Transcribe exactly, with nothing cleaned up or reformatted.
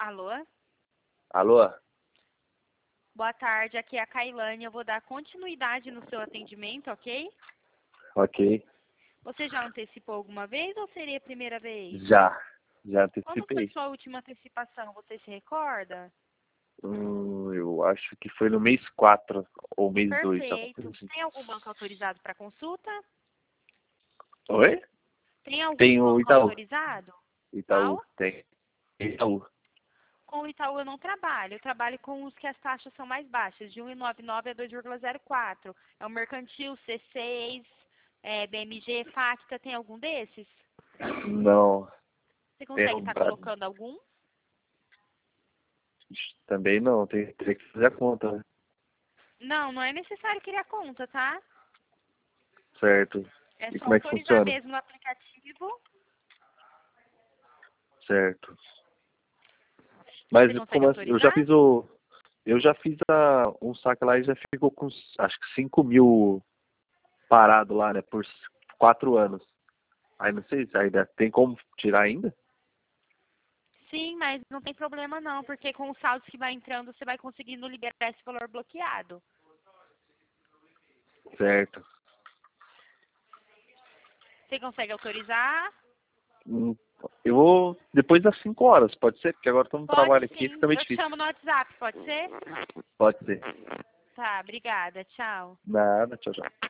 Alô? Alô? Boa tarde, aqui é a Kailane. Eu vou dar continuidade no seu atendimento, ok? Ok. Você já antecipou alguma vez ou seria a primeira vez? Já. Já Quando foi antecipei. sua última antecipação? Você se recorda? Hum, eu acho que foi no mês quatro ou mês dois. Perfeito. Tem algum banco autorizado para consulta? Oi? Tem algum Tem o banco Itaú. autorizado? Itaú, Qual? tem. Itaú. Com o Itaú eu não trabalho. Eu trabalho com os que as taxas são mais baixas, de um vírgula noventa e nove a dois vírgula zero quatro. É o Mercantil, C seis, é, B M G, Facta. Tem algum desses? Não. Você Tem consegue um estar Bra- colocando algum? Também não. Tem, tem que fazer a conta, né? Não, não é necessário criar conta, tá? Certo. É E só como é que autorizar funciona? mesmo no aplicativo. Certo. Mas Você consegue como assim? Eu já autorizar? fiz o. Eu já fiz a, um saque lá e já ficou com acho que cinco mil parado lá, né? Por quatro anos. Aí não sei se ainda tem como tirar ainda? Sim, mas não tem problema não, porque com os saldos que vai entrando, você vai conseguindo liberar esse valor bloqueado. Certo. Você consegue autorizar? Hum, Eu vou depois das cinco horas, pode ser? Porque agora estou no Pode trabalho aqui, sim. fica meio Eu te difícil. chamo no WhatsApp, pode ser? Pode ser. Tá, obrigada. Tchau. Nada, tchau, tchau.